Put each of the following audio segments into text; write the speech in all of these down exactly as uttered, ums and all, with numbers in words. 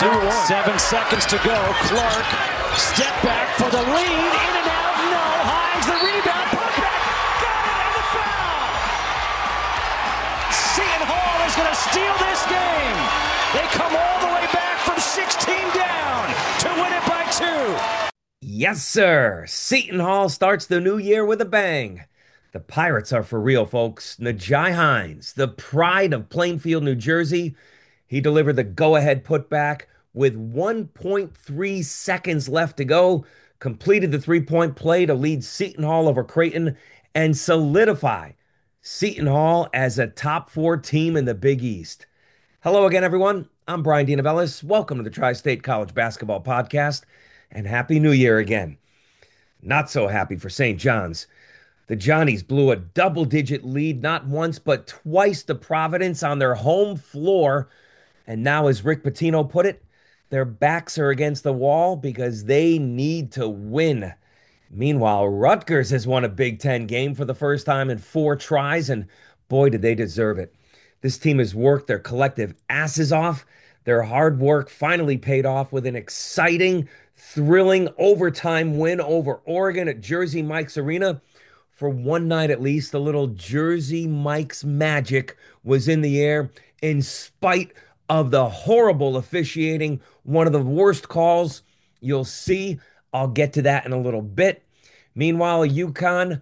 Seven seconds to go. Clark, step back for the lead. In and out. No. Hines, the rebound. Put back. Got it. And the foul. Seton Hall is going to steal this game. They come all the way back from sixteen down to win it by two. Yes, sir. Seton Hall starts the new year with a bang. The Pirates are for real, folks. Najai Hines, the pride of Plainfield, New Jersey. He delivered the go-ahead putback with one point three seconds left to go, completed the three-point play to lead Seton Hall over Creighton and solidify Seton Hall as a top four team in the Big East. Hello again, everyone. I'm Brian Dinavelis. Welcome to the Tri-State College Basketball Podcast, and Happy New Year again. Not so happy for Saint John's. The Johnnies blew a double-digit lead not once but twice to Providence on their home floor. And now, as Rick Pitino put it, their backs are against the wall because they need to win. Meanwhile, Rutgers has won a Big Ten game for the first time in four tries, and boy, did they deserve it. This team has worked their collective asses off. Their hard work finally paid off with an exciting, thrilling overtime win over Oregon at Jersey Mike's Arena. For one night at least, the little Jersey Mike's magic was in the air in spite of the horrible officiating, one of the worst calls you'll see. I'll get to that in a little bit. Meanwhile, UConn,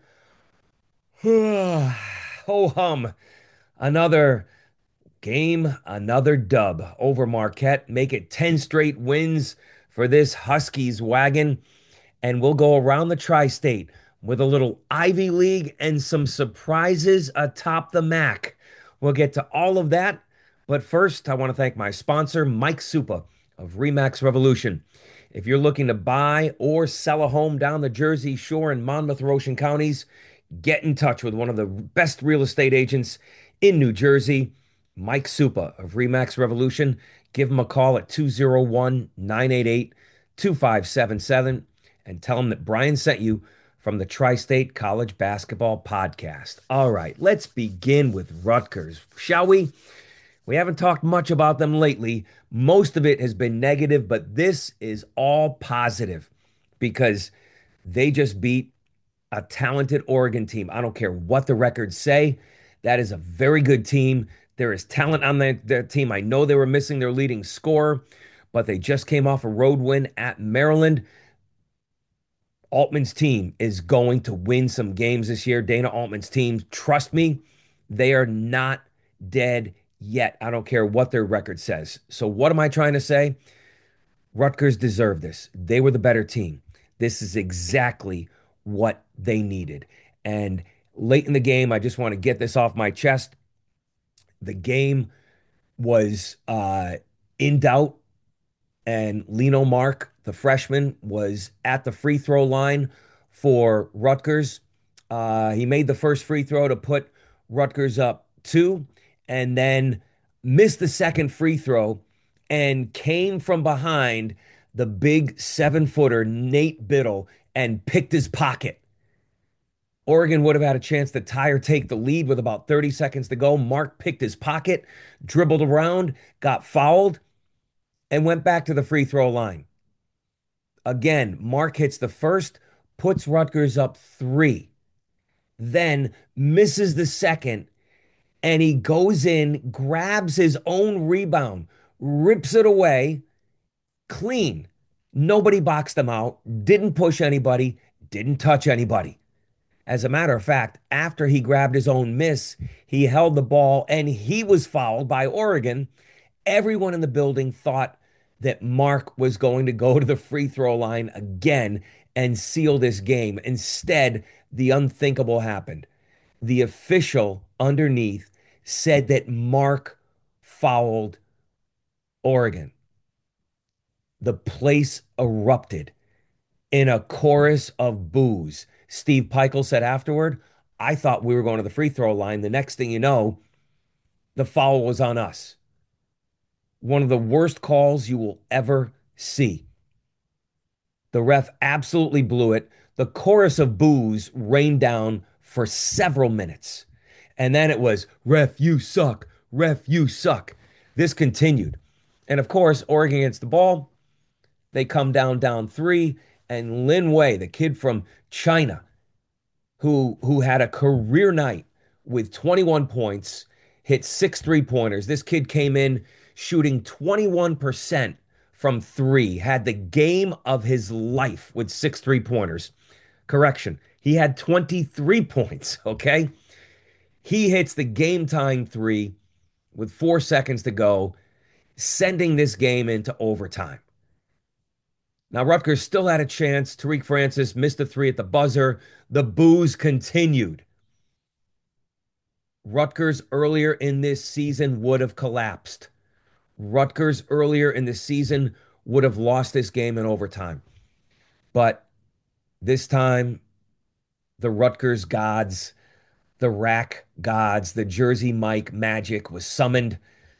ho hum, another game, another dub over Marquette. Make it ten straight wins for this Huskies wagon. And we'll go around the tri-state with a little Ivy League and some surprises atop the M A C. We'll get to all of that. But first, I want to thank my sponsor, Mike Supa of RE/MAX Revolution. If you're looking to buy or sell a home down the Jersey Shore in Monmouth or Ocean counties, get in touch with one of the best real estate agents in New Jersey, Mike Supa of RE/MAX Revolution. Give him a call at two oh one, nine eight eight, two five seven seven and tell him that Brian sent you from the Tri-State College Basketball Podcast. All right, let's begin with Rutgers, shall we? We haven't talked much about them lately. Most of it has been negative, but this is all positive because they just beat a talented Oregon team. I don't care what the records say. That is a very good team. There is talent on their, their team. I know they were missing their leading scorer, but they just came off a road win at Maryland. Altman's team is going to win some games this year. Dana Altman's team, trust me, they are not dead yet. I don't care what their record says. So what am I trying to say? Rutgers deserved this. They were the better team. This is exactly what they needed. And late in the game, I just want to get this off my chest. The game was uh, in doubt, and Lino Mark, the freshman, was at the free throw line for Rutgers. Uh, he made the first free throw to put Rutgers up two, and then missed the second free throw and came from behind the big seven-footer Nate Biddle and picked his pocket. Oregon would have had a chance to tie or take the lead with about thirty seconds to go. Mark picked his pocket, dribbled around, got fouled, and went back to the free throw line. Again, Mark hits the first, puts Rutgers up three, then misses the second, and he goes in, grabs his own rebound, rips it away, clean. Nobody boxed him out, didn't push anybody, didn't touch anybody. As a matter of fact, after he grabbed his own miss, he held the ball and he was fouled by Oregon. Everyone in the building thought that Mark was going to go to the free throw line again and seal this game. Instead, the unthinkable happened. The official underneath said that Mark fouled Oregon. The place erupted in a chorus of boos. Steve Peichel said afterward, I thought we were going to the free throw line. The next thing you know, the foul was on us. One of the worst calls you will ever see. The ref absolutely blew it. The chorus of boos rained down for several minutes. And then it was, ref, you suck. Ref, you suck. This continued. And of course, Oregon gets the ball. They come down, down three. And Lin Wei, the kid from China, who who had a career night with twenty-one points, hit six three-pointers. This kid came in shooting twenty-one percent from three, had the game of his life with six three-pointers. Correction, he had twenty-three points, okay? He hits the game tying three with four seconds to go, sending this game into overtime. Now, Rutgers still had a chance. Tariq Francis missed a three at the buzzer. The boos continued. Rutgers earlier in this season would have collapsed. Rutgers earlier in the season would have lost this game in overtime. But this time, the Rutgers gods, the rack gods, the Jersey Mike magic was summoned,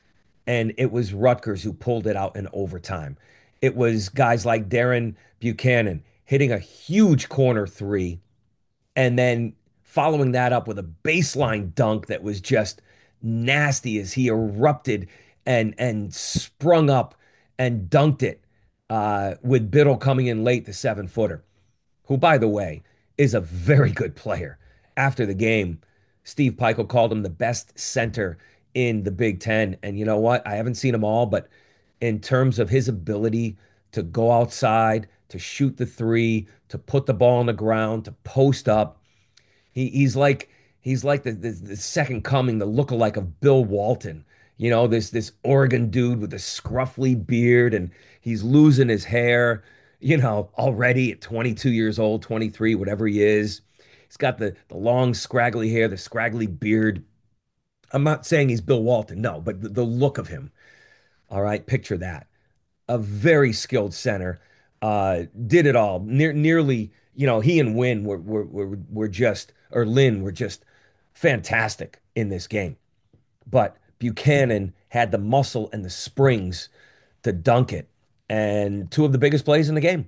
and it was Rutgers who pulled it out in overtime. It was guys like Darren Buchanan hitting a huge corner three and then following that up with a baseline dunk that was just nasty as he erupted and and sprung up and dunked it uh, with Biddle coming in late, the seven footer, who, by the way, is a very good player. After the game, Steve Pikiell called him the best center in the Big Ten. And you know what? I haven't seen him all, but in terms of his ability to go outside, to shoot the three, to put the ball on the ground, to post up, he he's like he's like the, the the second coming, the lookalike of Bill Walton. You know, this this Oregon dude with a scruffy beard, and he's losing his hair, you know, already at twenty-two years old, twenty-three, whatever he is. He's got the the long scraggly hair, the scraggly beard. I'm not saying he's Bill Walton, no, but the, the look of him. All right, picture that. A very skilled center. Uh, did it all. Near, nearly, you know, he and Win were, were were were just, or Lynn were just fantastic in this game. But Buchanan had the muscle and the springs to dunk it, and two of the biggest plays in the game.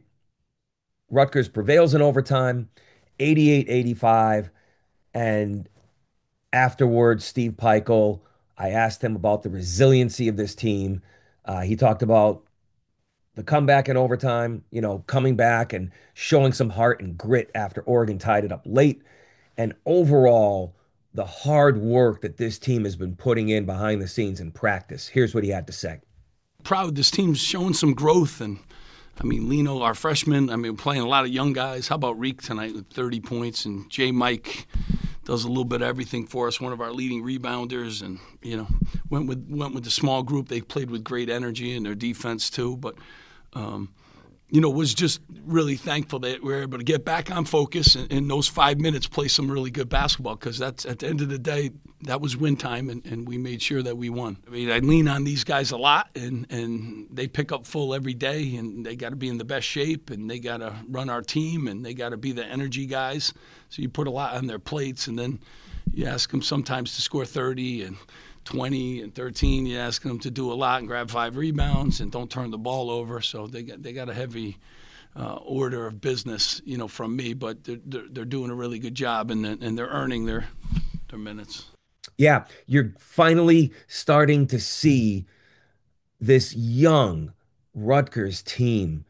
Rutgers prevails in overtime, eighty-eight eighty-five, and afterwards, Steve Pikiell, I asked him about the resiliency of this team. Uh, he talked about the comeback in overtime, you know, coming back and showing some heart and grit after Oregon tied it up late. And overall, the hard work that this team has been putting in behind the scenes in practice. Here's what he had to say. Proud this team's showing some growth. And I mean, Lino, our freshman, I mean, we're playing a lot of young guys. How about Reek tonight with thirty points? And J. Mike does a little bit of everything for us, one of our leading rebounders. And, you know, went with went with the small group. They played with great energy and their defense too. But, um, you know, was just really thankful that we were able to get back on focus and in those five minutes play some really good basketball, because that's, at the end of the day, that was win time, and, and we made sure that we won. I mean, I lean on these guys a lot, and, and they pick up full every day, and they got to be in the best shape, and they got to run our team, and they got to be the energy guys. So you put a lot on their plates, and then you ask them sometimes to score thirty and twenty and thirteen. You ask them to do a lot and grab five rebounds and don't turn the ball over. So they got they got a heavy uh, order of business, you know, from me. But they're they're, they're doing a really good job, and and they're earning their their minutes. Yeah, you're finally starting to see this young Rutgers team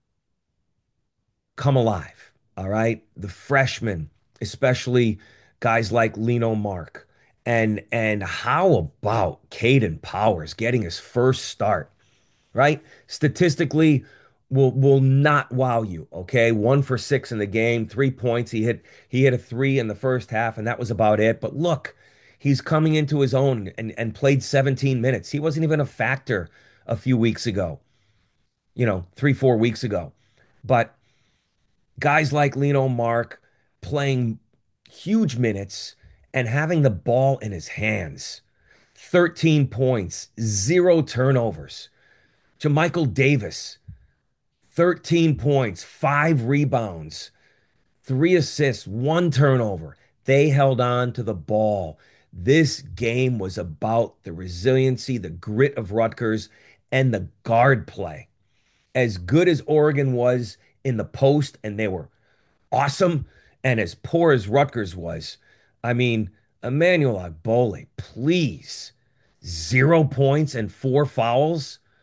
come alive. All right, the freshmen, especially guys like Lino Mark. And and how about Caden Powers getting his first start, right? Statistically, will will not wow you, okay? One for six in the game, three points. He hit he hit a three in the first half, and that was about it. But look, he's coming into his own and, and played seventeen minutes. He wasn't even a factor a few weeks ago, you know, three, four weeks ago. But guys like Lino Mark playing huge minutes and having the ball in his hands. thirteen points, zero turnovers. JaMychal Davis, thirteen points, five rebounds, three assists, one turnover. They held on to the ball. This game was about the resiliency, the grit of Rutgers, and the guard play. As good as Oregon was in the post, and they were awesome, and as poor as Rutgers was, I mean, Emmanuel Agbole, please. Zero points and four fouls.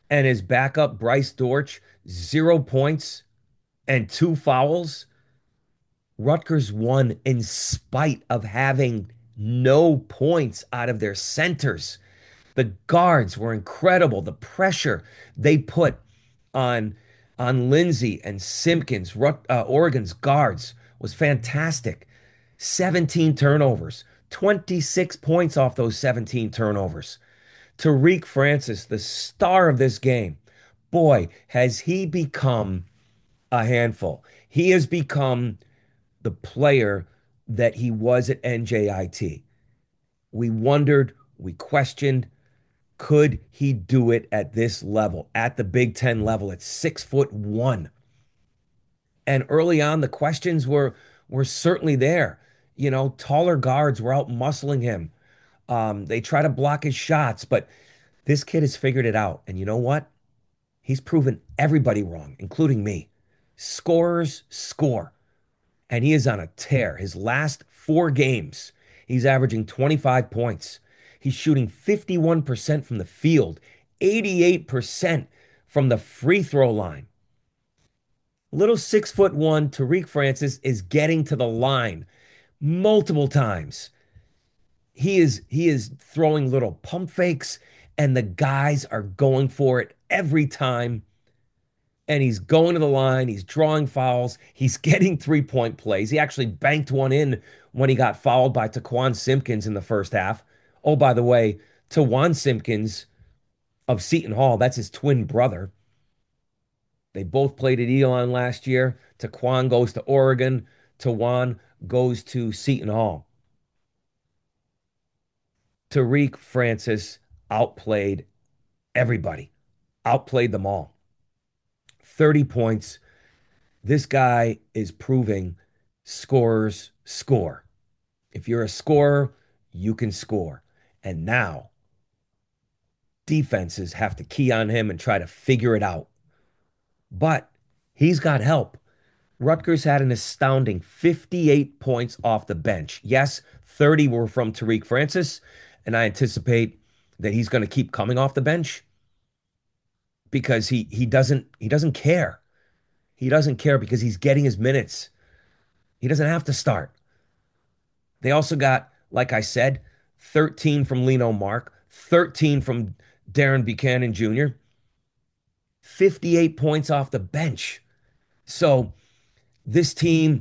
and his backup, Bryce Dortch, zero points and two fouls. Rutgers won in spite of having no points out of their centers. The guards were incredible. The pressure they put on on Lindsey and Simpkins, uh, Oregon's guards, was fantastic. seventeen turnovers, twenty-six points off those seventeen turnovers. Tariq Francis, the star of this game, boy, has he become a handful. He has become the player that he was at N J I T. We wondered, we questioned, could he do it at this level, at the Big Ten level, at six foot one? And early on, the questions were were certainly there. You know, taller guards were out muscling him. Um, they try to block his shots, but this kid has figured it out. And you know what? He's proven everybody wrong, including me. Scorers score. And he is on a tear. His last four games, he's averaging twenty-five points. He's shooting fifty-one percent from the field, eighty-eight percent from the free throw line. Little six foot one Tariq Francis is getting to the line multiple times. He is he is throwing little pump fakes, and the guys are going for it every time. And he's going to the line. He's drawing fouls. He's getting three-point plays. He actually banked one in when he got fouled by Taquan Simpkins in the first half. Oh, by the way, Taquan Simpkins of Seton Hall, that's his twin brother. They both played at Elon last year. Taquan goes to Oregon. Taquan goes to Seton Hall. Tariq Francis outplayed everybody, outplayed them all. thirty points. This guy is proving scorers score. If you're a scorer, you can score. And now defenses have to key on him and try to figure it out. But he's got help. Rutgers had an astounding fifty-eight points off the bench. Yes, thirty were from Tariq Francis, and I anticipate that he's going to keep coming off the bench because he he doesn't he doesn't care. He doesn't care because he's getting his minutes. He doesn't have to start. They also got, like I said, thirteen from Lino Mark, thirteen from Darren Buchanan Junior, fifty-eight points off the bench. So this team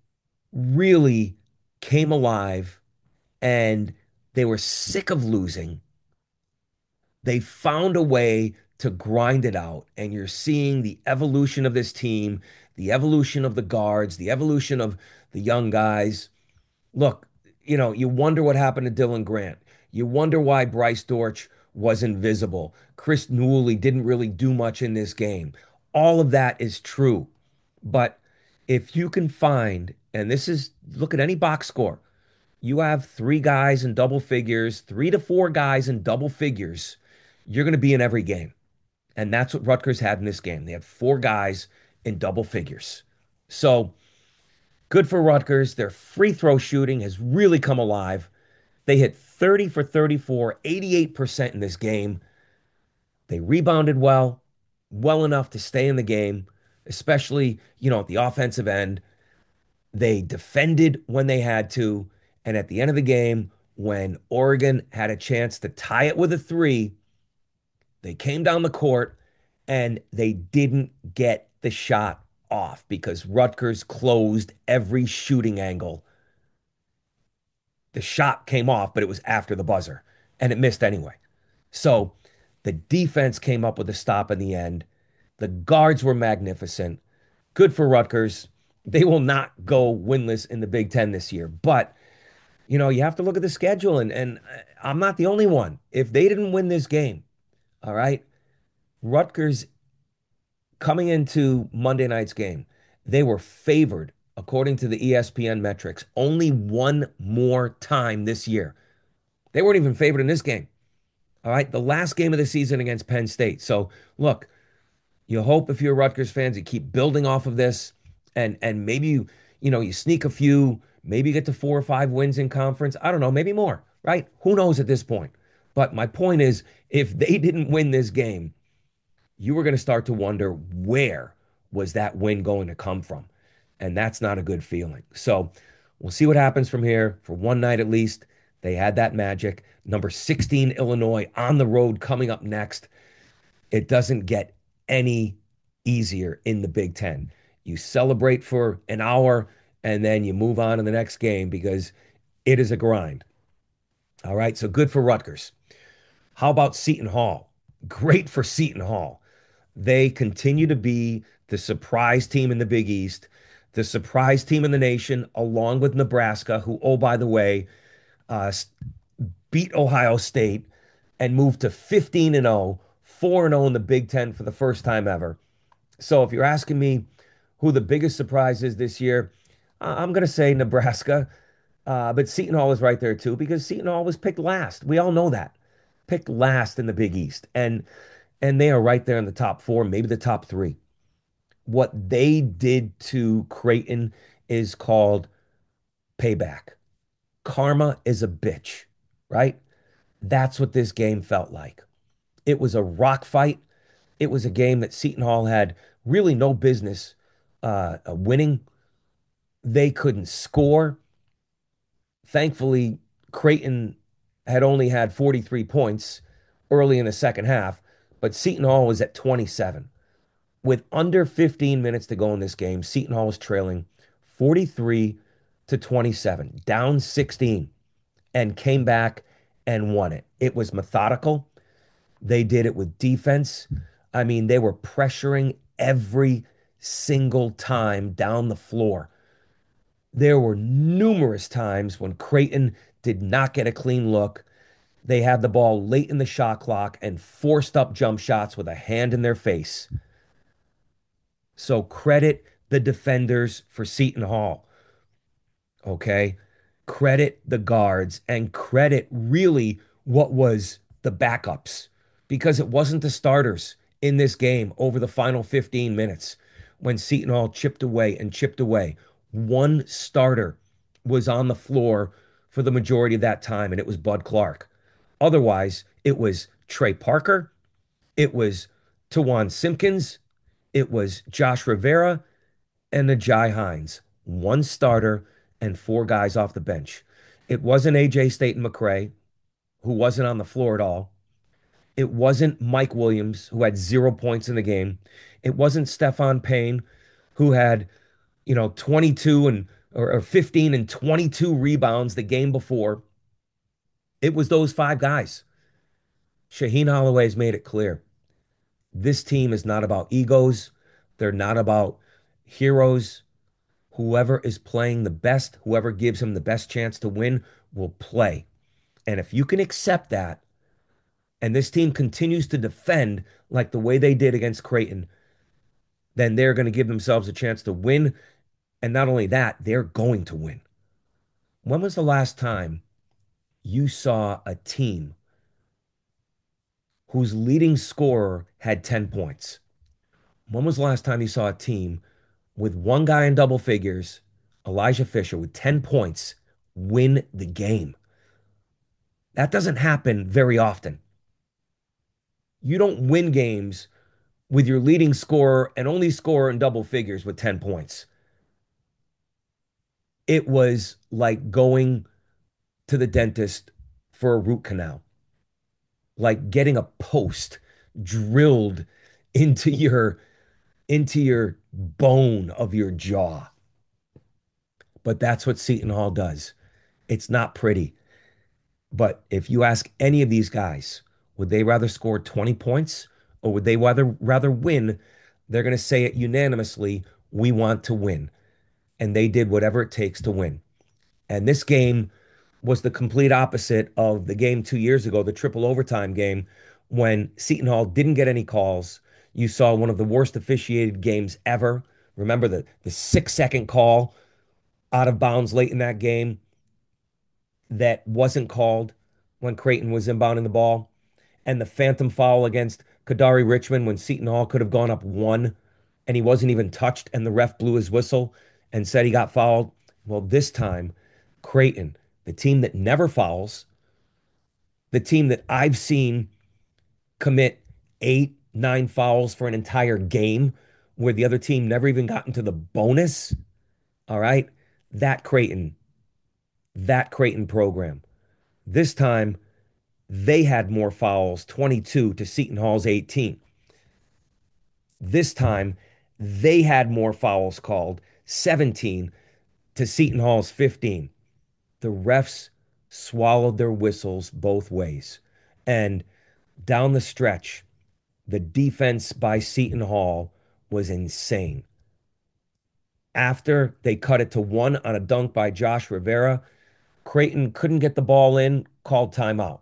really came alive, and they were sick of losing. They found a way to grind it out, and you're seeing the evolution of this team, the evolution of the guards, the evolution of the young guys. Look, you know, you wonder what happened to Dylan Grant. You wonder why Bryce Dortch was invisible. Chris Newell didn't really do much in this game. All of that is true. But if you can find, and this is, look at any box score, you have three guys in double figures, three to four guys in double figures, you're going to be in every game. And that's what Rutgers had in this game. They had four guys in double figures. So good for Rutgers. Their free throw shooting has really come alive. They hit thirty for thirty-four, eighty-eight percent in this game. They rebounded well, well enough to stay in the game, especially, you know, at the offensive end. They defended when they had to. And at the end of the game, when Oregon had a chance to tie it with a three, they came down the court and they didn't get the shot off because Rutgers closed every shooting angle. The shot came off, but it was after the buzzer, and it missed anyway. So the defense came up with a stop in the end. The guards were magnificent. Good for Rutgers. They will not go winless in the Big Ten this year. But, you know, you have to look at the schedule, and, and I'm not the only one. If they didn't win this game, all right, Rutgers coming into Monday night's game, they were favored, according to the E S P N metrics, only one more time this year. They weren't even favored in this game. All right, the last game of the season against Penn State. So, look, you hope if you're Rutgers fans, you keep building off of this, and and maybe you, you know, you sneak a few, maybe you get to four or five wins in conference. I don't know, maybe more, right? Who knows at this point? But my point is, if they didn't win this game, you were going to start to wonder where was that win going to come from. And that's not a good feeling. So we'll see what happens from here. For one night at least, they had that magic. Number sixteen, Illinois on the road coming up next. It doesn't get any easier in the Big Ten. You celebrate for an hour and then you move on to the next game because it is a grind. All right, so good for Rutgers. How about Seton Hall? Great for Seton Hall. They continue to be the surprise team in the Big East, the surprise team in the nation, along with Nebraska, who, oh, by the way, uh, beat Ohio State and moved to fifteen and oh, four and oh in the Big Ten for the first time ever. So if you're asking me who the biggest surprise is this year, I'm going to say Nebraska. Uh, but Seton Hall is right there too because Seton Hall was picked last. We all know that. Picked last in the Big East. And and they are right there in the top four, maybe the top three. What they did to Creighton is called payback. Karma is a bitch, right? That's what this game felt like. It was a rock fight. It was a game that Seton Hall had really no business uh, winning. They couldn't score. Thankfully, Creighton had only had forty-three points early in the second half, but Seton Hall was at twenty-seven. With under fifteen minutes to go in this game, Seton Hall was trailing forty-three to twenty-seven, down sixteen, and came back and won it. It was methodical. They did it with defense. I mean, they were pressuring every single time down the floor. There were numerous times when Creighton did not get a clean look. They had the ball late in the shot clock and forced up jump shots with a hand in their face. So credit the defenders for Seton Hall. Okay? Credit the guards and credit really what was the backups because it wasn't the starters in this game over the final fifteen minutes when Seton Hall chipped away and chipped away. One starter was on the floor for the majority of that time, and it was Bud Clark. Otherwise, it was Trey Parker, it was Tawan Simpkins, it was Josh Rivera, and Najai Hines. One starter and four guys off the bench. It wasn't A J Staten McCray, who wasn't on the floor at all. It wasn't Mike Williams, who had zero points in the game. It wasn't Stephon Payne, who had, you know, twenty-two and or, or fifteen and twenty-two rebounds the game before. It was those five guys. Shaheen Holloway has made it clear. This team is not about egos. They're not about heroes. Whoever is playing the best, whoever gives him the best chance to win, will play. And if you can accept that, and this team continues to defend like the way they did against Creighton, then they're going to give themselves a chance to win. And not only that, they're going to win. When was the last time you saw a team whose leading scorer had ten points? When was the last time you saw a team with one guy in double figures, Elijah Fisher, with ten points, win the game? That doesn't happen very often. You don't win games with your leading scorer and only scorer in double figures with ten points. It was like going to the dentist for a root canal, like getting a post drilled into your into your bone of your jaw. But that's what Seton Hall does. It's not pretty. But if you ask any of these guys, would they rather score twenty points or would they rather rather win? They're going to say it unanimously, we want to win. And they did whatever it takes to win. And this game was the complete opposite of the game two years ago, the triple overtime game, when Seton Hall didn't get any calls. You saw one of the worst officiated games ever. Remember the, the six-second call out of bounds late in that game that wasn't called when Creighton was inbounding the ball, and the phantom foul against Kadari Richmond when Seton Hall could have gone up one, and he wasn't even touched, and the ref blew his whistle and said he got fouled. Well, this time, Creighton, the team that never fouls, the team that I've seen commit eight, nine fouls for an entire game where the other team never even got into the bonus. All right. That Creighton, that Creighton program. This time, they had more fouls, twenty-two to Seton Hall's eighteen. This time, they had more fouls called, seventeen to Seton Hall's fifteen. The refs swallowed their whistles both ways. And down the stretch, the defense by Seton Hall was insane. After they cut it to one on a dunk by Josh Rivera, Creighton couldn't get the ball in, called timeout.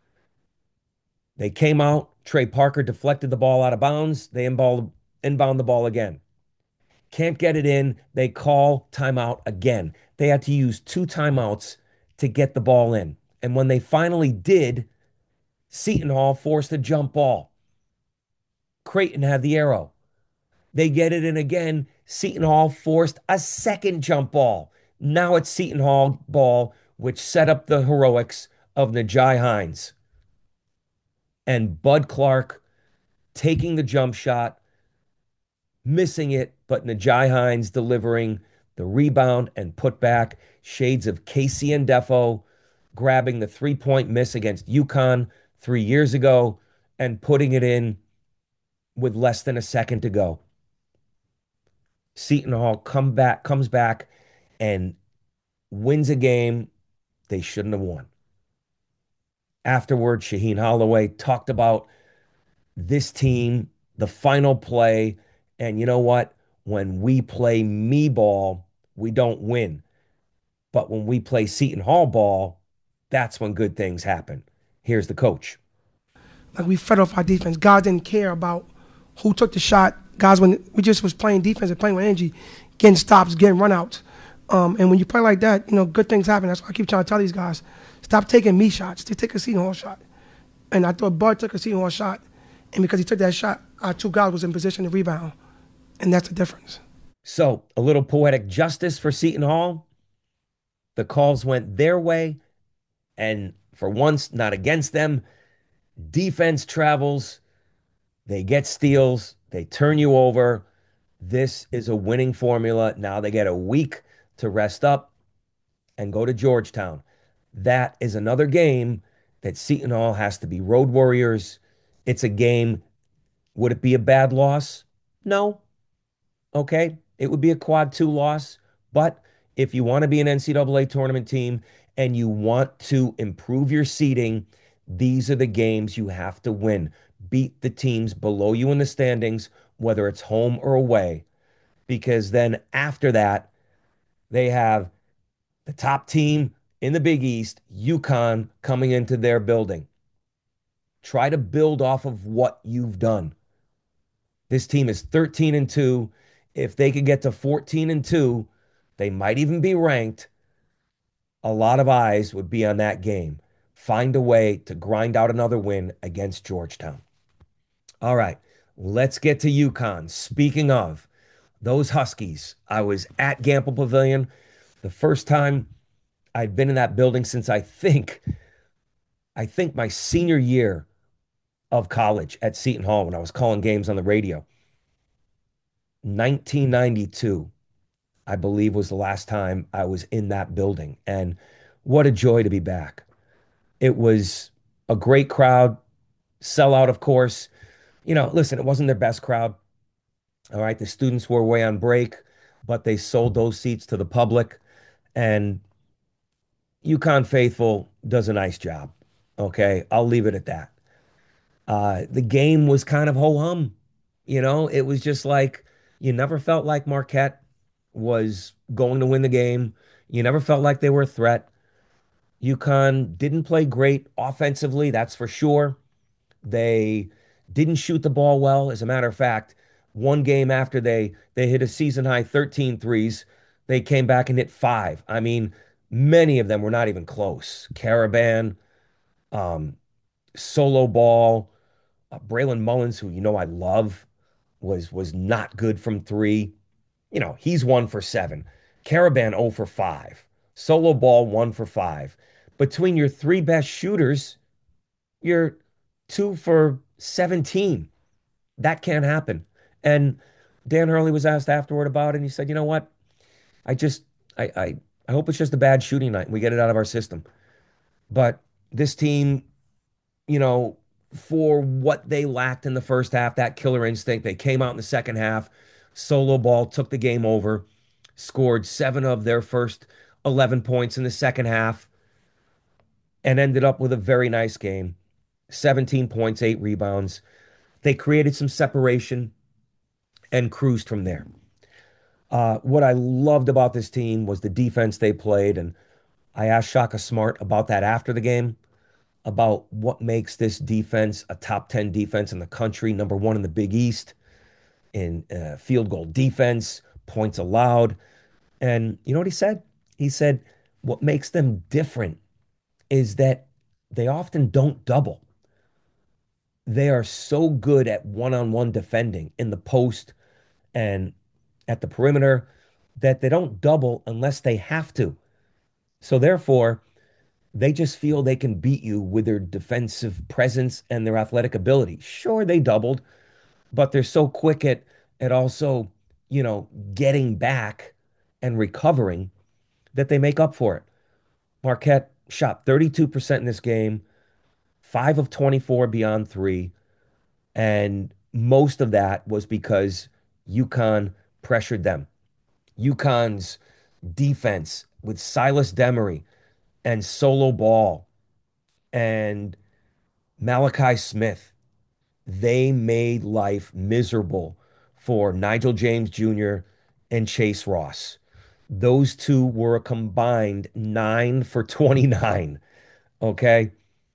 They came out. Trey Parker deflected the ball out of bounds. They inbound, inbound the ball again. Can't get it in. They call timeout again. They had to use two timeouts to get the ball in. And when they finally did, Seton Hall forced a jump ball. Creighton had the arrow. They get it in again. Seton Hall forced a second jump ball. Now it's Seton Hall ball, which set up the heroics of Najai Hines. And Bud Clark taking the jump shot, missing it, but Najai Hines delivering the rebound and put back. Shades of Casey Ndefo grabbing the three-point miss against UConn three years ago and putting it in with less than a second to go. Seton Hall come back, comes back and wins a game they shouldn't have won. Afterward, Shaheen Holloway talked about this team, the final play, and you know what? When we play me ball, we don't win. But when we play Seton Hall ball, that's when good things happen. Here's the coach. Like, we fed off our defense. God didn't care about who took the shot. Guys, when we just was playing defense and playing with energy, getting stops, getting runouts. Um, and when you play like that, you know, good things happen. That's why I keep trying to tell these guys, stop taking me shots. They take a Seton Hall shot. And I thought Bud took a Seton Hall shot. And because he took that shot, our two guys was in position to rebound. And that's the difference. So a little poetic justice for Seton Hall. The calls went their way. And for once, not against them. Defense travels. They get steals. They turn you over. This is a winning formula. Now they get a week to rest up and go to Georgetown. That is another game that Seton Hall has to be road warriors. It's a game. Would it be a bad loss? No. Okay. It would be a quad two loss. But if you want to be an N C double A tournament team and you want to improve your seeding, these are the games you have to win. Beat the teams below you in the standings, whether it's home or away, because then after that, they have the top team in the Big East, UConn, coming into their building. Try to build off of what you've done. This team is thirteen and two. If they could get to fourteen and two, they might even be ranked. A lot of eyes would be on that game. Find a way to grind out another win against Georgetown. All right, let's get to UConn. Speaking of those Huskies, I was at Gampel Pavilion. The first time I'd been in that building since I think, I think my senior year of college at Seton Hall when I was calling games on the radio. nineteen ninety-two, I believe, was the last time I was in that building. And what a joy to be back. It was a great crowd, sellout, of course. You know, listen, it wasn't their best crowd. All right, the students were away on break, but they sold those seats to the public. And UConn faithful does a nice job. Okay, I'll leave it at that. Uh, the game was kind of ho-hum. You know, it was just like, you never felt like Marquette was going to win the game. You never felt like they were a threat. UConn didn't play great offensively, that's for sure. They didn't shoot the ball well. As a matter of fact, one game after they they hit a season high thirteen threes, they came back and hit five. I mean, many of them were not even close. Caravan, um, solo ball, uh, Braylon Mullins, who you know I love, was was not good from three. You know, he's one for seven. Caravan zero for five. Solo ball one for five. Between your three best shooters, you're two for seventeen. That can't happen. And Dan Hurley was asked afterward about it, and he said, you know what? I just, I, I, I hope it's just a bad shooting night and we get it out of our system. But this team, you know, for what they lacked in the first half, that killer instinct, they came out in the second half, solo ball, took the game over, scored seven of their first eleven points in the second half, and ended up with a very nice game. seventeen points, eight rebounds. They created some separation and cruised from there. Uh, what I loved about this team was the defense they played. And I asked Shaka Smart about that after the game, about what makes this defense a top ten defense in the country, number one in the Big East in uh, field goal defense, points allowed. And you know what he said? He said, what makes them different is that they often don't double. They are so good at one on one defending in the post and at the perimeter that they don't double unless they have to. So, therefore, they just feel they can beat you with their defensive presence and their athletic ability. Sure, they doubled, but they're so quick at at also, you know, getting back and recovering that they make up for it. Marquette shot thirty-two percent in this game, five of twenty-four beyond three, and most of that was because UConn pressured them. UConn's defense with Silas Demery and Solo Ball and Malachi Smith, they made life miserable for Nigel James Junior and Chase Ross. Those two were a combined nine for twenty-nine. Okay.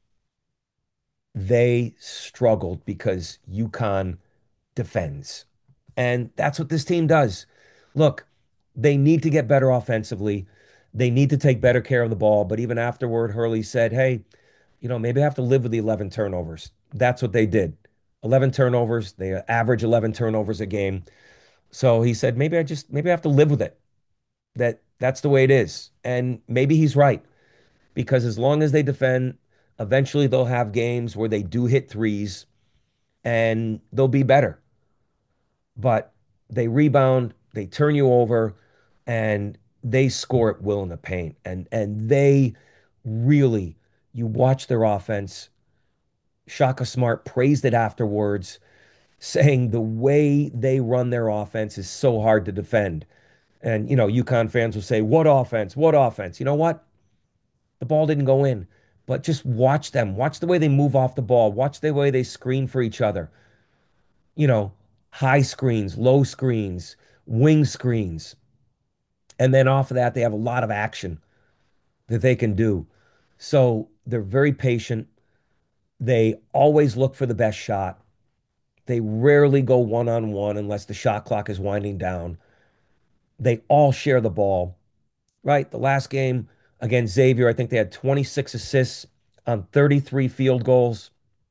They struggled because UConn defends. And that's what this team does. Look, they need to get better offensively. They need to take better care of the ball. But even afterward, Hurley said, hey, you know, maybe I have to live with the eleven turnovers. That's what they did. eleven turnovers. They average eleven turnovers a game. So he said, maybe I just, maybe I have to live with it. That that's the way it is. And maybe he's right because as long as they defend, eventually they'll have games where they do hit threes and they'll be better. But they rebound, they turn you over, and they score at will in the paint. And and they really, you watch their offense. Shaka Smart praised it afterwards, saying the way they run their offense is so hard to defend. And, you know, UConn fans will say, what offense? What offense? You know what? The ball didn't go in, but just watch them. Watch the way they move off the ball. Watch the way they screen for each other. You know, high screens, low screens, wing screens. And then off of that, they have a lot of action that they can do. So they're very patient. They always look for the best shot. They rarely go one on one unless the shot clock is winding down. They all share the ball, right? The last game against Xavier, I think they had twenty-six assists on thirty-three field goals.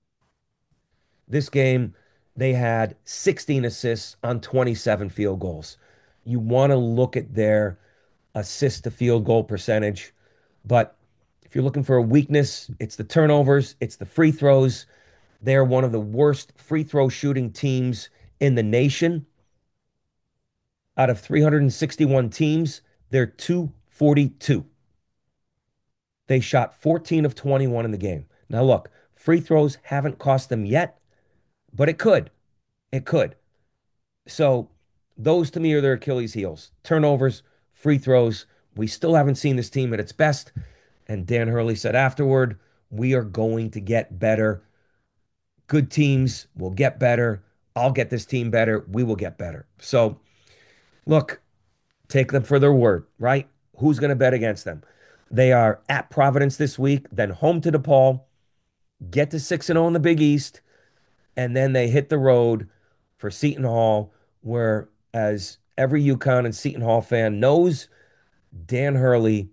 This game, they had sixteen assists on twenty-seven field goals. You want to look at their assist to field goal percentage. But if you're looking for a weakness, it's the turnovers, it's the free throws. They're one of the worst free throw shooting teams in the nation. Out of three hundred sixty-one teams, they're two forty-two. They shot fourteen of twenty-one in the game. Now, look, free throws haven't cost them yet, but it could. It could. So those to me are their Achilles heels. Turnovers, free throws. We still haven't seen this team at its best. And Dan Hurley said afterward, we are going to get better. Good teams will get better. I'll get this team better. We will get better. So look, take them for their word, right? Who's going to bet against them? They are at Providence this week, then home to DePaul, get to six and oh in the Big East, and then they hit the road for Seton Hall, where, as every UConn and Seton Hall fan knows, Dan Hurley,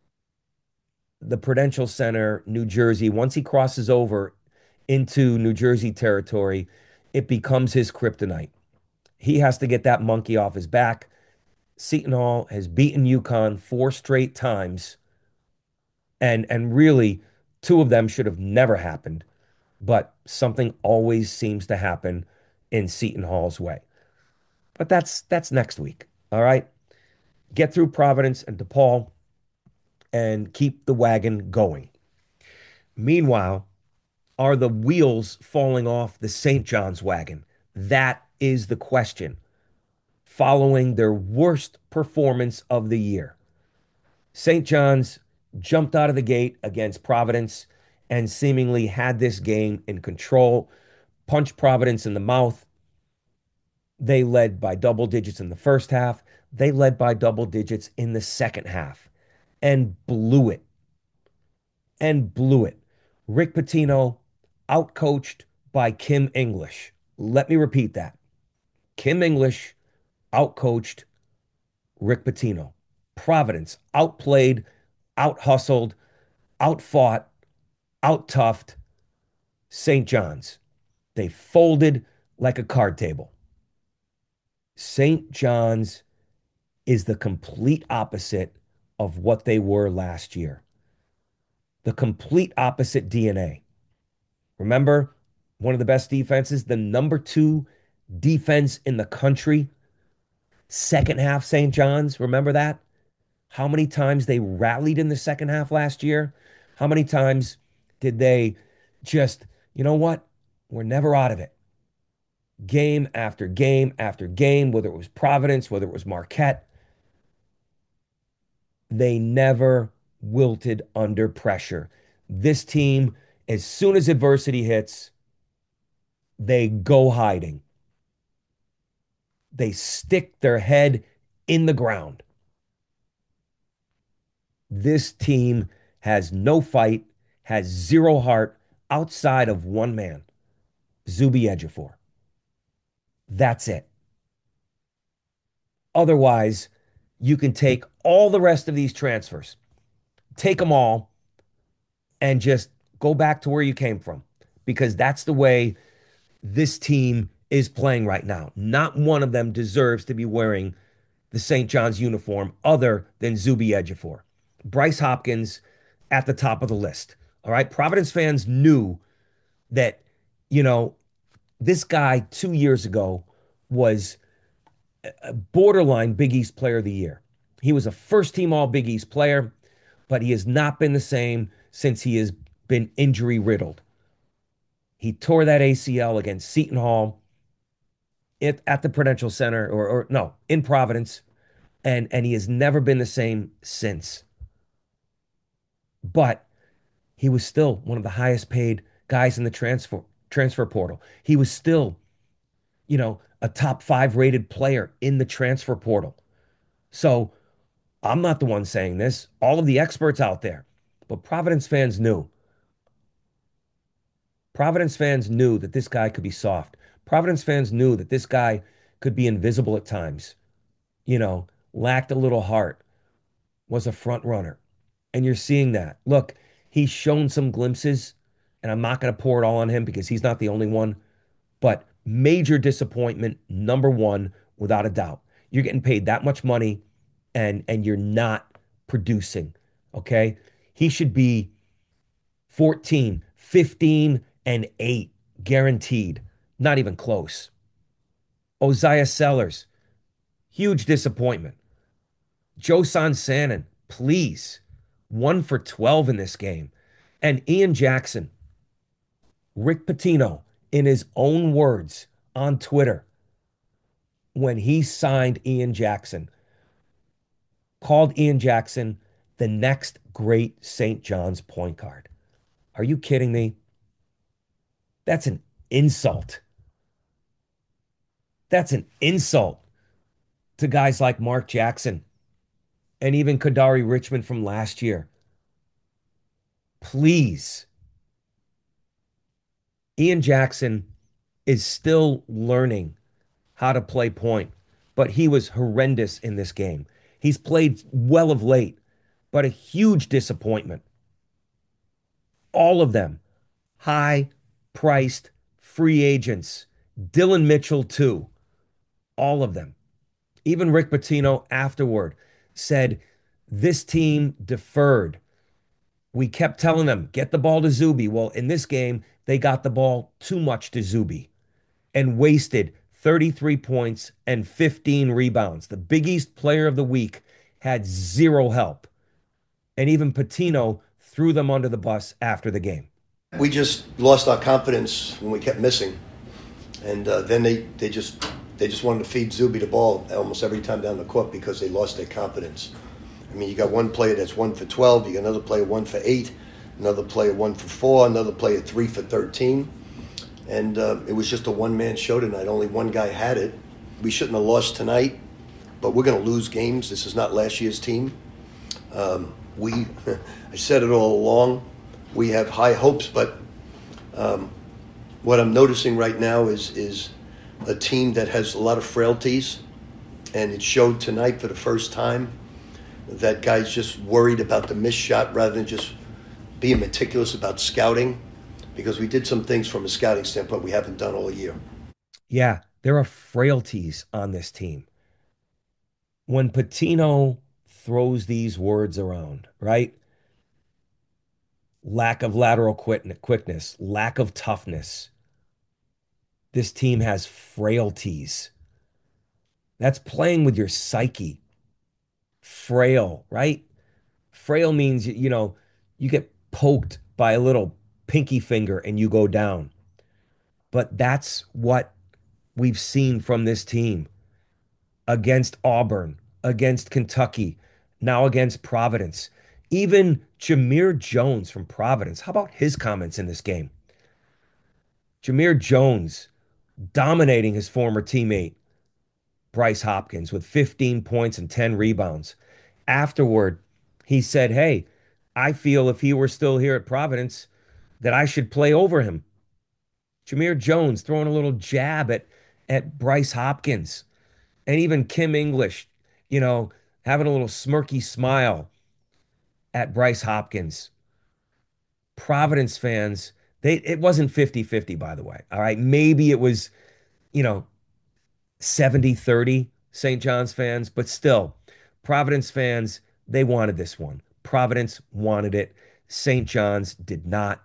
the Prudential Center, New Jersey, once he crosses over into New Jersey territory, it becomes his kryptonite. He has to get that monkey off his back. Seton Hall has beaten UConn four straight times, and and really, two of them should have never happened, but something always seems to happen in Seton Hall's way. But that's that's next week. All right. Get through Providence and DePaul and keep the wagon going. Meanwhile, are the wheels falling off the Saint John's wagon? That is the question. Following their worst performance of the year, Saint John's jumped out of the gate against Providence and seemingly had this game in control, punched Providence in the mouth. They led by double digits in the first half. They led by double digits in the second half and blew it. And blew it. Rick Pitino outcoached by Kim English. Let me repeat that. Kim English outcoached Rick Pitino. Providence outplayed, out-hustled, out-fought, out-toughed Saint John's. They folded like a card table. Saint John's is the complete opposite of what they were last year. The complete opposite D N A. Remember, one of the best defenses, the number two defense in the country, second half Saint John's. Remember that? How many times they rallied in the second half last year? How many times did they just, you know what? We're never out of it. Game after game after game, whether it was Providence, whether it was Marquette, they never wilted under pressure. This team, as soon as adversity hits, they go hiding. They stick their head in the ground. This team has no fight, has zero heart outside of one man, Zuby Ejiofor. That's it. Otherwise, you can take all the rest of these transfers, take them all, and just go back to where you came from, because that's the way this team is playing right now. Not one of them deserves to be wearing the Saint John's uniform other than Zuby Ejiofor. Bryce Hopkins at the top of the list. All right. Providence fans knew that, you know, this guy two years ago was a borderline Big East player of the year. He was a first team all Big East player, but he has not been the same since he has been injury riddled. He tore that A C L against Seton Hall at, at the Prudential Center, or, or no, in Providence, and, and he has never been the same since. But he was still one of the highest paid guys in the transfer transfer portal. He was still, you know, a top five rated player in the transfer portal. So I'm not the one saying this. All of the experts out there. But Providence fans knew. Providence fans knew that this guy could be soft. Providence fans knew that this guy could be invisible at times. You know, lacked a little heart, was a front runner. And you're seeing that. Look, he's shown some glimpses, and I'm not going to pour it all on him because he's not the only one. But major disappointment, number one, without a doubt. You're getting paid that much money, and, and you're not producing, okay? He should be fourteen, fifteen, and eight, guaranteed. Not even close. Ozziah Sellers, huge disappointment. Joe Sansanin, please, one for twelve in this game. And Ian Jackson, Rick Pitino, in his own words on Twitter, when he signed Ian Jackson, called Ian Jackson the next great Saint John's point guard. Are you kidding me? That's an insult. That's an insult to guys like Mark Jackson and even Kadari Richmond from last year. Please. Ian Jackson is still learning how to play point, but he was horrendous in this game. He's played well of late, but a huge disappointment. All of them, high-priced free agents. Dylan Mitchell, too. All of them. Even Rick Pitino afterward said, this team deferred. We kept telling them, get the ball to Zuby. Well, in this game, they got the ball too much to Zuby. and wasted thirty-three points and fifteen rebounds. The Big East player of the week had zero help. And even Pitino threw them under the bus after the game. We just lost our confidence when we kept missing. And uh, then they, they just they just wanted to feed Zuby the ball almost every time down the court because they lost their confidence. I mean, you got one player that's one for twelve, you got another player one for eight, another player one for four, another player three for thirteen. And uh, it was just a one-man show tonight. Only one guy had it. We shouldn't have lost tonight, but we're going to lose games. This is not last year's team. Um, we, I said it all along, we have high hopes, but um, what I'm noticing right now is is a team that has a lot of frailties, and it showed tonight for the first time that guys just worried about the missed shot rather than just being meticulous about scouting, because we did some things from a scouting standpoint we haven't done all year. Yeah, there are frailties on this team. When Pitino throws these words around, right? Lack of lateral quickness, lack of toughness. This team has frailties. That's playing with your psyche. Frail, right? Frail means, you know, you get poked by a little pinky finger and you go down. But that's what we've seen from this team against Auburn, against Kentucky, now against Providence. Even Jameer Jones from Providence. How about his comments in this game? Jameer Jones dominating his former teammate, Bryce Hopkins, with fifteen points and ten rebounds. Afterward, he said, hey, I feel if he were still here at Providence that I should play over him. Jameer Jones throwing a little jab at, at Bryce Hopkins. And even Kim English, you know, having a little smirky smile at Bryce Hopkins. Providence fans, they it wasn't fifty-fifty, by the way. All right. Maybe it was, you know, seventy thirty Saint John's fans, but still, Providence fans, they wanted this one. Providence wanted it. Saint John's did not.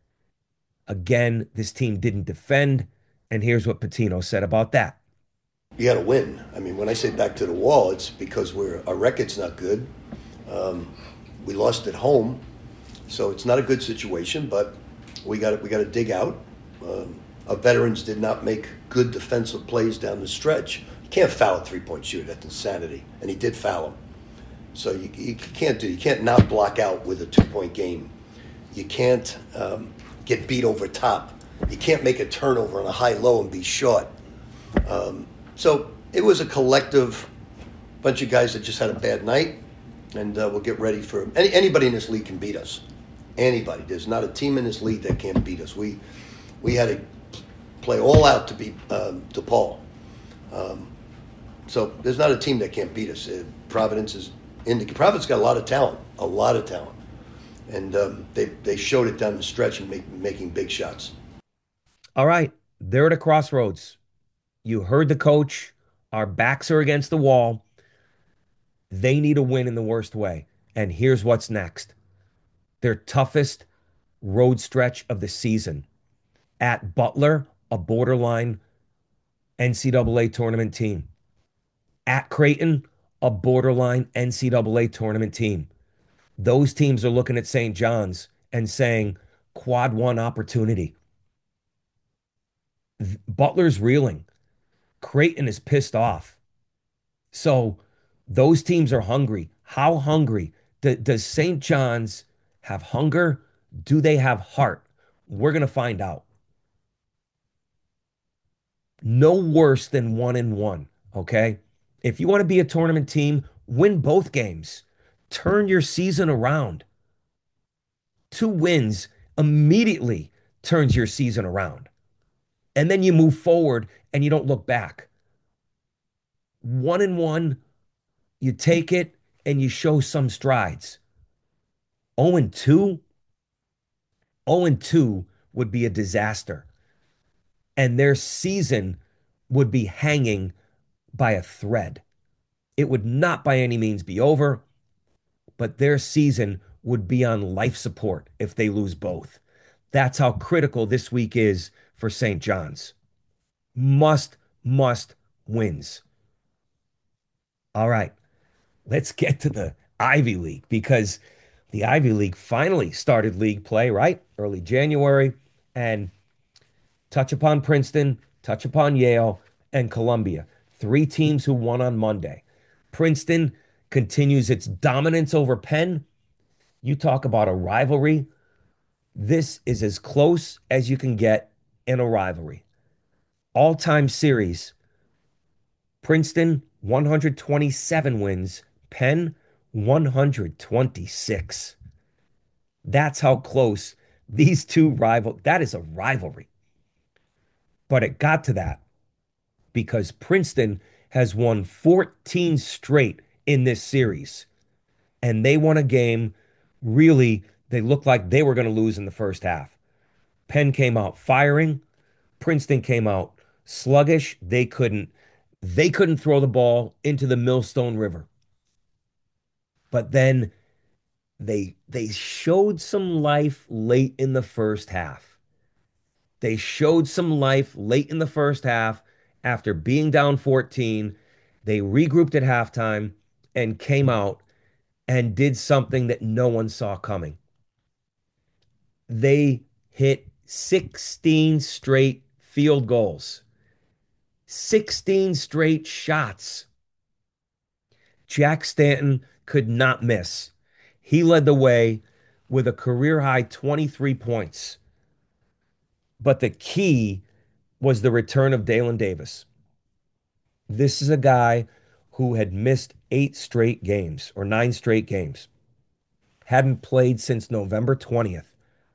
Again, this team didn't defend. And here's what Pitino said about that. You got to win. I mean, when I say back to the wall, it's because we're our record's not good. Um, we lost at home, so it's not a good situation. But we got we got to dig out. Um, our veterans did not make good defensive plays down the stretch. You can't foul a three-point shooter. That's insanity. And he did foul him. So you, you can't do. You can't not block out with a two-point game. You can't um, get beat over top. You can't make a turnover on a high-low and be short. Um, So it was a collective bunch of guys that just had a bad night, and uh, we'll get ready for any, anybody in this league can beat us. Anybody. There's not a team in this league that can't beat us. We we had to play all out to beat um, DePaul. Um, so there's not a team that can't beat us. Uh, Providence is in the Providence got a lot of talent, a lot of talent, and um, they they showed it down the stretch and make, making big shots. All right, they're at a crossroads. You heard the coach. Our backs are against the wall. They need a win in the worst way. And here's what's next. Their toughest road stretch of the season. At Butler, a borderline N C double A tournament team. At Creighton, a borderline N C double A tournament team. Those teams are looking at Saint John's and saying, quad one opportunity. Butler's reeling. Creighton is pissed off. So those teams are hungry. How hungry? D- does Saint John's have hunger? Do they have heart? We're going to find out. No worse than one and one, okay? If you want to be a tournament team, win both games. Turn your season around. Two wins immediately turns your season around. And then you move forward and you don't look back. One and one, you take it and you show some strides. oh and two, oh and two would be a disaster. And their season would be hanging by a thread. It would not by any means be over, but their season would be on life support if they lose both. That's how critical this week is for Saint John's. Must, must wins. All right, let's get to the Ivy League because the Ivy League finally started league play, right? Early January. And touch upon Princeton, touch upon Yale, and Columbia. Three teams who won on Monday. Princeton continues its dominance over Penn. You talk about a rivalry. This is as close as you can get in a rivalry. All-time series, Princeton, one hundred twenty-seven wins, Penn, one hundred twenty-six. That's how close these two rival. That is a rivalry. But it got to that because Princeton has won fourteen straight in this series. And they won a game, really, they looked like they were going to lose in the first half. Penn came out firing. Princeton came out sluggish. They couldn't, they couldn't throw the ball into the Millstone River. But then they they showed some life late in the first half. They showed some life late in the first half after being down fourteen. They regrouped at halftime and came out and did something that no one saw coming. They hit sixteen straight field goals, sixteen straight shots. Jack Stanton could not miss. He led the way with a career high twenty-three points. But the key was the return of Dalen Davis. This is a guy who had missed eight straight games or nine straight games. Hadn't played since November twentieth.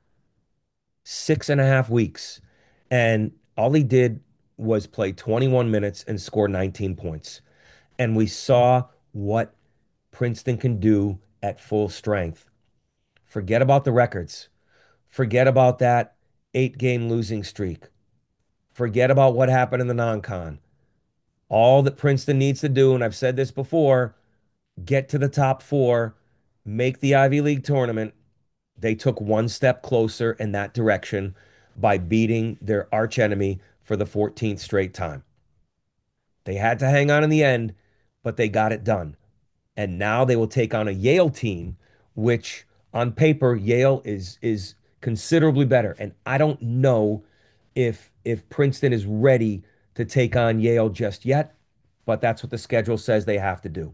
Six and a half weeks. And all he did was play twenty-one minutes and score nineteen points. And we saw what Princeton can do at full strength. Forget about the records. Forget about that eight-game losing streak. Forget about what happened in the non-con. All that Princeton needs to do, and I've said this before, get to the top four, make the Ivy League tournament. They took one step closer in that direction by beating their archenemy for the fourteenth straight time. They had to hang on in the end, but they got it done. And now they will take on a Yale team, which on paper, Yale is is considerably better. And I don't know if if Princeton is ready to take on Yale just yet, but that's what the schedule says they have to do.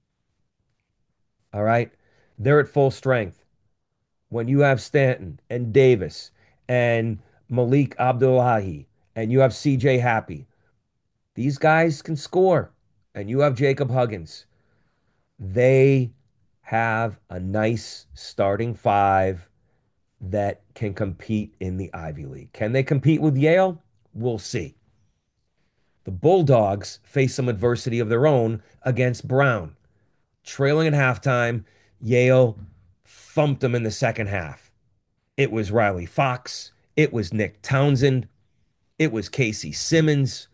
All right? They're at full strength. When you have Stanton and Davis and Malik Abdullahi and you have C J Happy, these guys can score. And you have Jacob Huggins. They have a nice starting five that can compete in the Ivy League. Can they compete with Yale? We'll see. The Bulldogs face some adversity of their own against Brown. Trailing at halftime, Yale thumped them in the second half. It was Riley Fox. It was Nick Townsend. It was Casey Simmons.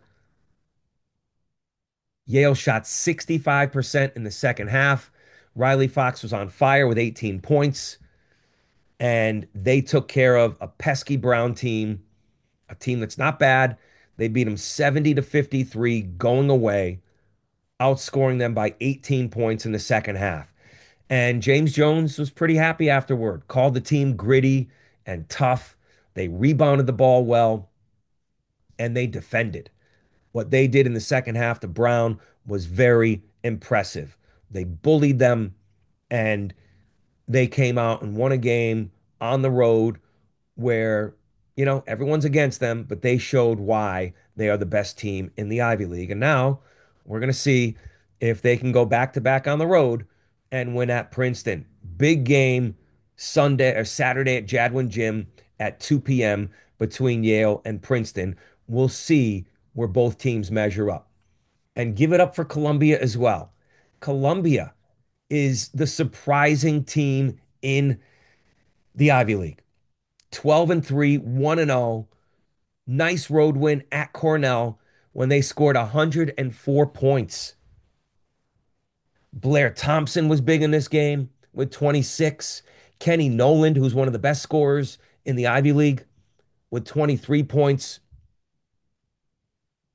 Yale shot sixty-five percent in the second half. Riley Fox was on fire with eighteen points. And they took care of a pesky Brown team, a team that's not bad. They beat them seventy to fifty-three going away, outscoring them by eighteen points in the second half. And James Jones was pretty happy afterward, called the team gritty and tough. They rebounded the ball well, and they defended. What they did in the second half to Brown was very impressive. They bullied them, and they came out and won a game on the road where, you know, everyone's against them, but they showed why they are the best team in the Ivy League. And now we're going to see if they can go back to back on the road and win at Princeton. Big game Sunday or Saturday at Jadwin Gym at two p.m. between Yale and Princeton. We'll see where both teams measure up. And give it up for Columbia as well. Columbia is the surprising team in the Ivy League. twelve and three, one and oh. Nice road win at Cornell when they scored one hundred four points. Blair Thompson was big in this game with twenty-six. Kenny Noland, who's one of the best scorers in the Ivy League, with twenty-three points.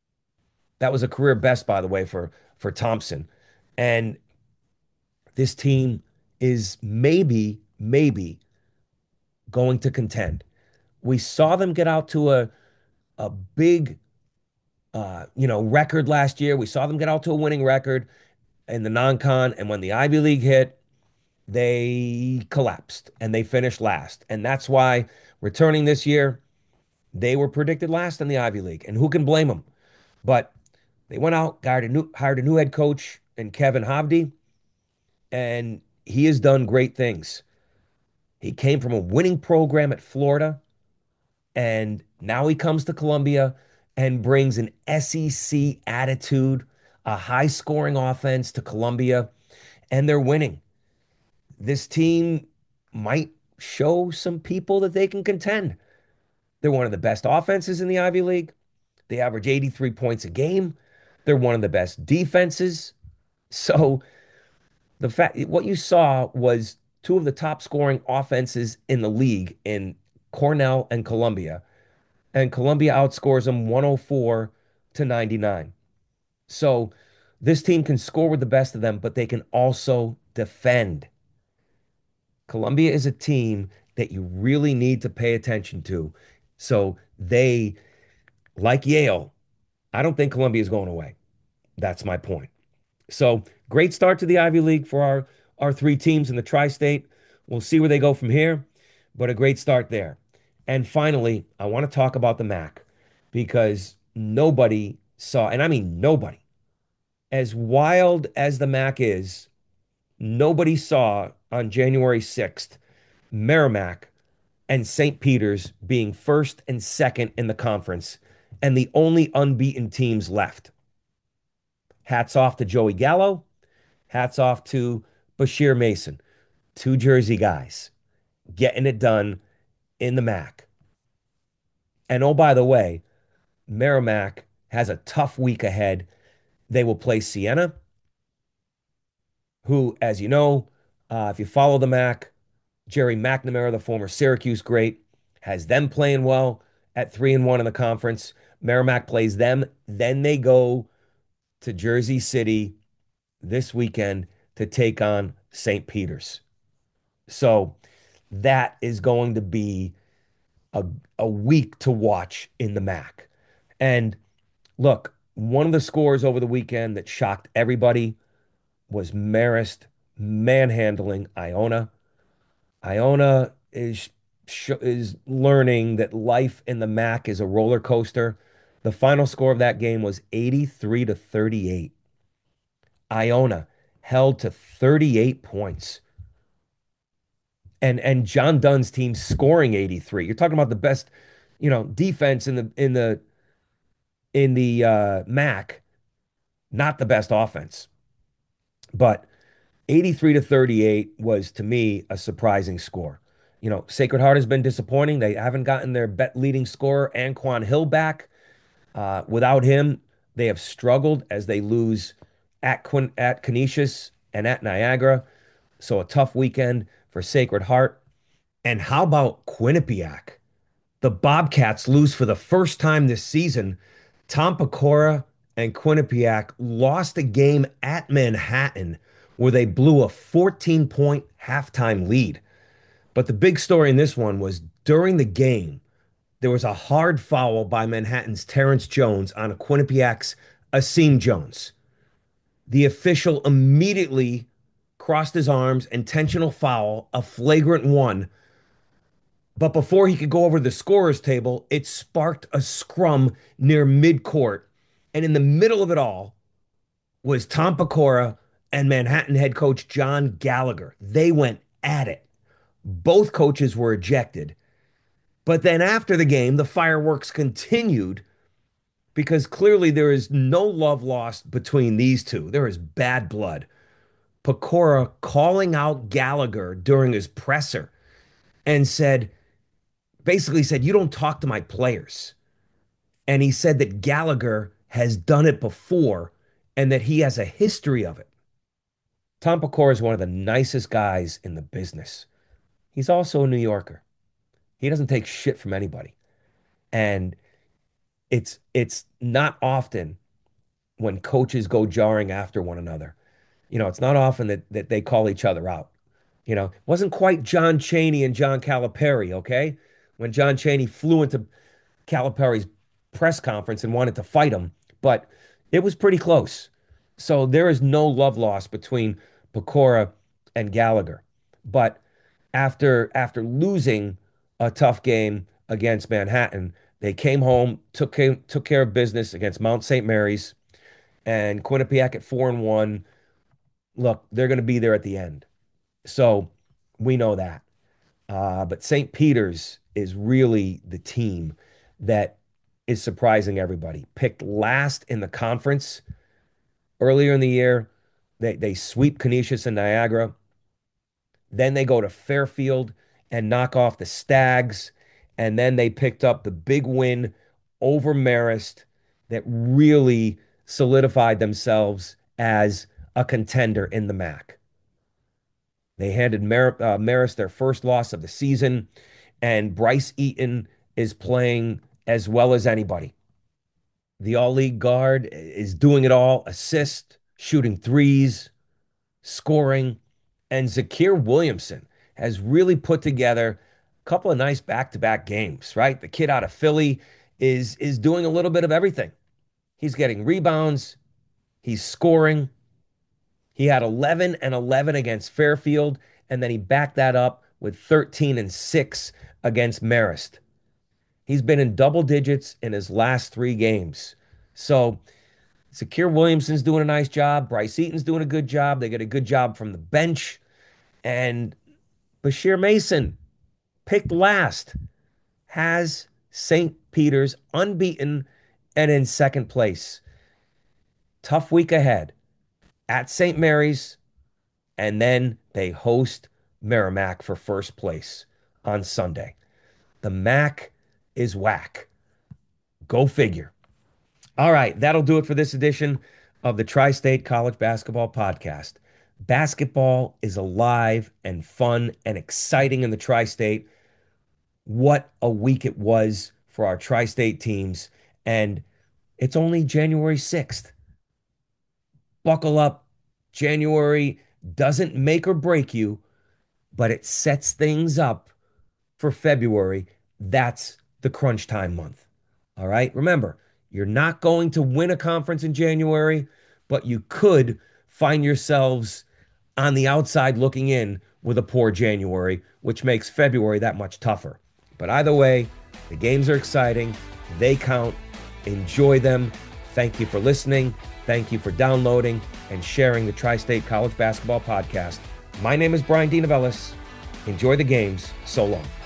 That was a career best, by the way, for for Thompson. And this team is maybe, maybe going to contend. We saw them get out to a a big uh, you know, record last year. We saw them get out to a winning record in the non-con, and when the Ivy League hit, they collapsed and they finished last. And that's why returning this year, they were predicted last in the Ivy League. And who can blame them? But they went out, hired a new, hired a new head coach in Kevin Hovde, and he has done great things. He came from a winning program at Florida, and now he comes to Columbia and brings an S E C attitude, a high scoring offense to Columbia, and they're winning. This team might show some people that they can contend. They're one of the best offenses in the Ivy League. They average eighty-three points a game. They're one of the best defenses. So the fact what you saw was two of the top scoring offenses in the league in Cornell and Columbia. And Columbia outscores them one oh four to ninety-nine. So this team can score with the best of them, but they can also defend. Columbia is a team that you really need to pay attention to. So they, like Yale, I don't think Columbia is going away. That's my point. So great start to the Ivy League for our, our three teams in the tri-state. We'll see where they go from here, but a great start there. And finally, I want to talk about the M A C because nobody saw, and I mean nobody, as wild as the M A C is, nobody saw on January sixth Merrimack and Saint Peter's being first and second in the conference and the only unbeaten teams left. Hats off to Joey Gallo. Hats off to Bashir Mason. Two Jersey guys getting it done in the M A C. And oh, by the way, Merrimack has a tough week ahead. They will play Siena, who, as you know, uh, if you follow the M A C, Jerry McNamara, the former Syracuse great, has them playing well at three and one in the conference. Merrimack plays them. Then they go to Jersey City this weekend to take on Saint Peter's. So that is going to be a, a week to watch in the M A C. And look, one of the scores over the weekend that shocked everybody was Marist manhandling Iona. Iona is is learning that life in the M A C is a roller coaster. The final score of that game was eighty-three to thirty-eight. Iona held to thirty-eight points. And and John Dunn's team scoring eighty-three. You're talking about the best, you know, defense in the in the in the uh, M A C, not the best offense. But eighty-three to thirty-eight was to me a surprising score. You know, Sacred Heart has been disappointing. They haven't gotten their bet leading scorer, Anquan Hill, back. Uh, without him, they have struggled as they lose at Quin- at Canisius and at Niagara. So a tough weekend for Sacred Heart. And how about Quinnipiac? The Bobcats lose for the first time this season. Tom Pecora and Quinnipiac lost a game at Manhattan where they blew a fourteen-point halftime lead. But the big story in this one was during the game, there was a hard foul by Manhattan's Terrence Jones on a Quinnipiac's Asim Jones. The official immediately crossed his arms, intentional foul, a flagrant one. But before he could go over the scorer's table, it sparked a scrum near midcourt. And in the middle of it all was Tom Pecora and Manhattan head coach John Gallagher. They went at it. Both coaches were ejected. But then after the game, the fireworks continued because clearly there is no love lost between these two. There is bad blood. Pecora calling out Gallagher during his presser and said, basically said, you don't talk to my players. And he said that Gallagher has done it before and that he has a history of it. Tom Pecora is one of the nicest guys in the business. He's also a New Yorker. He doesn't take shit from anybody. And it's it's not often when coaches go jarring after one another. You know, it's not often that that they call each other out. You know, it wasn't quite John Chaney and John Calipari, okay? When John Chaney flew into Calipari's press conference and wanted to fight him, but it was pretty close. So there is no love lost between Pecora and Gallagher. But after after losing a tough game against Manhattan, they came home, took care, took care of business against Mount Saint Mary's and Quinnipiac at four and one. Look, they're going to be there at the end. So we know that. Uh, but Saint Peter's is really the team that is surprising everybody. Picked last in the conference earlier in the year. They, they sweep Canisius and Niagara. Then they go to Fairfield and knock off the Stags. And then they picked up the big win over Marist that really solidified themselves as a contender in the M A C. They handed Mar- uh, Marist their first loss of the season, and Bryce Eaton is playing as well as anybody. The all-league guard is doing it all, assist, shooting threes, scoring, and Zakir Williamson has really put together a couple of nice back-to-back games, right? The kid out of Philly is, is doing a little bit of everything. He's getting rebounds, he's scoring. He had eleven and eleven against Fairfield, and then he backed that up with thirteen and six against Marist. He's been in double digits in his last three games. So Zakir Williamson's doing a nice job. Bryce Eaton's doing a good job. They get a good job from the bench. And Bashir Mason, picked last, has Saint Peter's unbeaten and in second place. Tough week ahead at Saint Mary's, and then they host Merrimack for first place on Sunday. The M A C is whack. Go figure. All right, that'll do it for this edition of the Tri-State College Basketball Podcast. Basketball is alive and fun and exciting in the Tri-State. What a week it was for our Tri-State teams, and it's only January sixth. Buckle up. January doesn't make or break you, but it sets things up for February. That's the crunch time month. All right? Remember, you're not going to win a conference in January, but you could find yourselves on the outside looking in with a poor January, which makes February that much tougher. But either way, the games are exciting. They count. Enjoy them. Thank you for listening. Thank you for downloading and sharing the Tri-State College Basketball Podcast. My name is Brian Dinavelis. Enjoy the games. So long.